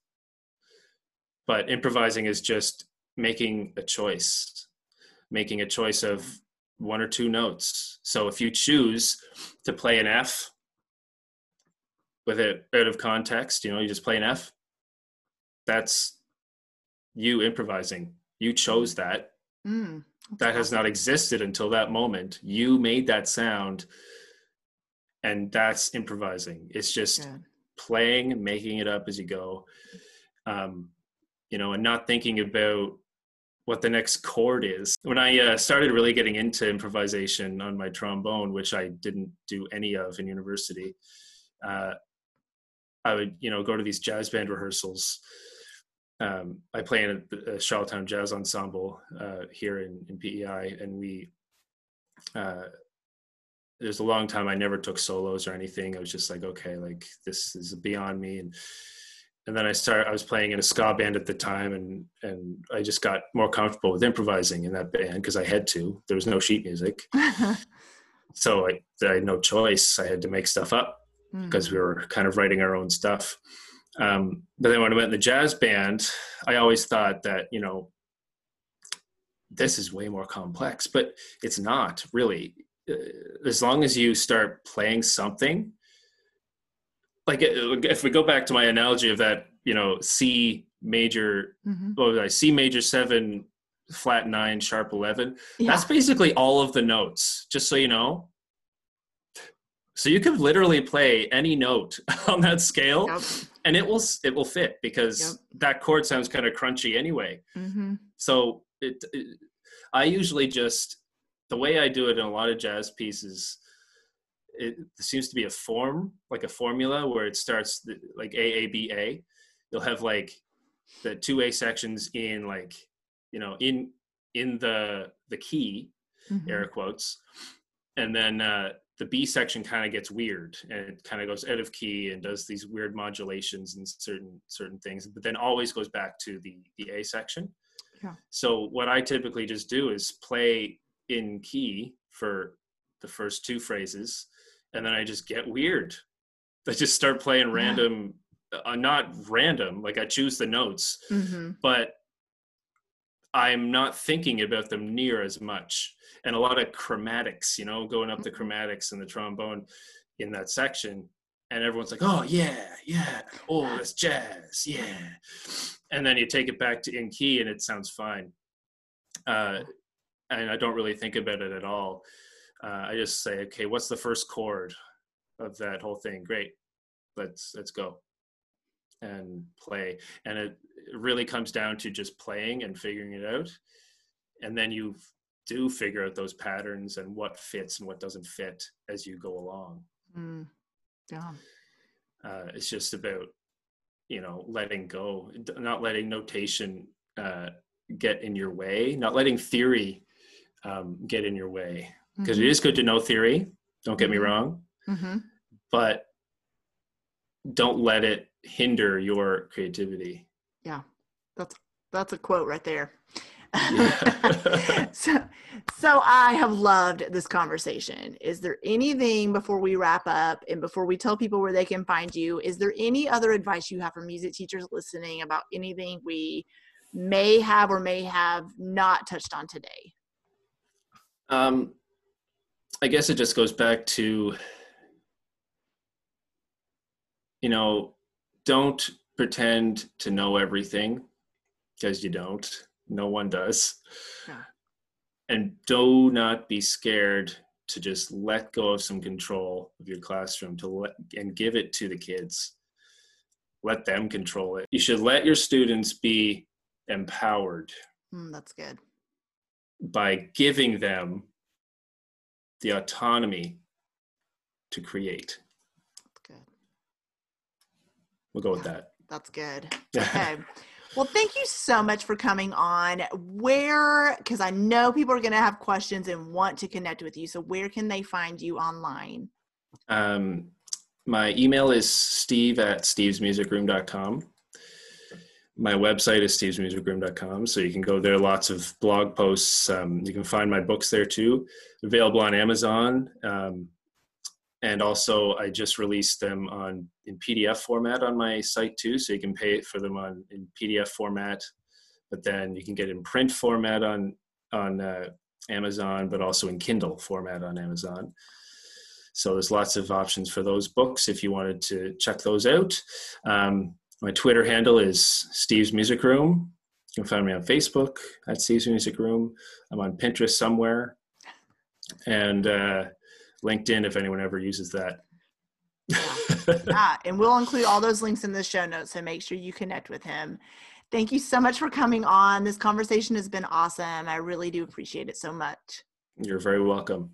But improvising is just making a choice, making a choice of one or two notes. So if you choose to play an F with it out of context, you know, you just play an F, that's you improvising. You chose that. Mm, that has awesome. Not existed until that moment. You made that sound, and that's improvising. It's just Good. Playing, making it up as you go, um, you know, and not thinking about what the next chord is. When I uh, started really getting into improvisation on my trombone, which I didn't do any of in university, uh, I would, you know, go to these jazz band rehearsals. Um, I play in a, a Charlottetown Jazz Ensemble uh, here in, in P E I, and we, uh, there's a long time I never took solos or anything. I was just like, okay, like this is beyond me. And and then I started, I was playing in a ska band at the time, and and I just got more comfortable with improvising in that band because I had to. There was no sheet music. So I, I had no choice. I had to make stuff up because mm-hmm. we were kind of writing our own stuff. Um, but then when I went in the jazz band, I always thought that, you know, this is way more complex, but it's not really. Uh, as long as you start playing something, like if we go back to my analogy of that, you know, C major, mm-hmm. what was I, C major seven, flat nine, sharp eleven, yeah. That's basically all of the notes, just so you know. So you could literally play any note on that scale, yep. and it will it will fit because yep. that chord sounds kind of crunchy anyway. Mm-hmm. So it, it, I usually just, the way I do it in a lot of jazz pieces, it seems to be a form, like a formula where it starts like A, A, B, A. You'll have like the two A sections in like, you know, in in the the key, mm-hmm. air quotes, and then uh, the B section kind of gets weird and it kind of goes out of key and does these weird modulations and certain certain things, but then always goes back to the the A section. Yeah. So what I typically just do is play in key for the first two phrases, and then I just get weird. I just start playing random, yeah. uh, not random, like I choose the notes, mm-hmm. but I'm not thinking about them near as much. And a lot of chromatics, you know, going up the chromatics and the trombone in that section. And everyone's like, oh, yeah, yeah. Oh, that's jazz. Yeah. And then you take it back to in key and it sounds fine. Uh, and I don't really think about it at all. Uh, I just say, okay, what's the first chord of that whole thing? Great. Let's, let's go and play. And it, it really comes down to just playing and figuring it out. And then you do figure out those patterns and what fits and what doesn't fit as you go along. Mm. Yeah. Uh, it's just about you know, letting go, not letting notation uh, get in your way, not letting theory um, get in your way. Because mm-hmm. it is good to know theory, don't get mm-hmm. me wrong, mm-hmm. but don't let it hinder your creativity. Yeah, that's that's a quote right there. Yeah. so, so I have loved this conversation. Is there anything before we wrap up and before we tell people where they can find you, is there any other advice you have for music teachers listening about anything we may have or may have not touched on today? Um, I guess it just goes back to, you know, don't pretend to know everything, because you don't. No one does. Yeah. And do not be scared to just let go of some control of your classroom to let and give it to the kids. Let them control it. You should let your students be empowered. Mm, that's good. By giving them the autonomy to create. That's good. We'll go with that. That's good. Okay. Well, thank you so much for coming on. Where, because I know people are going to have questions and want to connect with you. So where can they find you online? Um, my email is steve at steves music room dot com. My website is steves music room dot com. So you can go there. Lots of blog posts. Um, you can find my books there too. Available on Amazon. Um, And also, I just released them on in P D F format on my site too, so you can pay for them on in P D F format. But then you can get in print format on on uh, Amazon, but also in Kindle format on Amazon. So there's lots of options for those books if you wanted to check those out. Um, my Twitter handle is Steve's Music Room. You can find me on Facebook at Steve's Music Room. I'm on Pinterest somewhere, and uh, LinkedIn if anyone ever uses that. Yeah. Yeah, and we'll include all those links in the show notes, so make sure you connect with him. Thank you so much for coming on. This conversation has been awesome. I really do appreciate it so much. You're very welcome.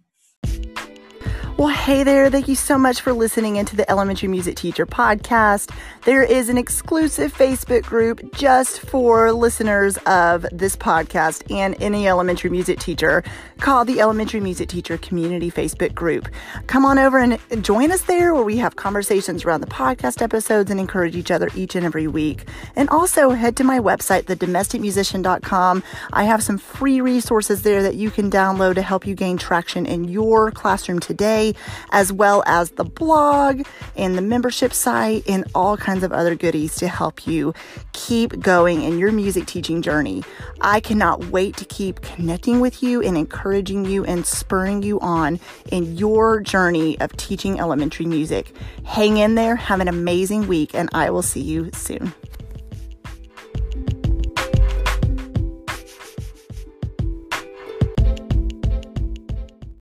Well, hey there. Thank you so much for listening into the Elementary Music Teacher Podcast. There is an exclusive Facebook group just for listeners of this podcast and any elementary music teacher called the Elementary Music Teacher Community Facebook Group. Come on over and join us there, where we have conversations around the podcast episodes and encourage each other each and every week. And also head to my website, the domestic musician dot com. I have some free resources there that you can download to help you gain traction in your classroom today, as well as the blog and the membership site and all kinds of other goodies to help you keep going in your music teaching journey. I cannot wait to keep connecting with you and encouraging you and spurring you on in your journey of teaching elementary music. Hang in there, have an amazing week, and I will see you soon.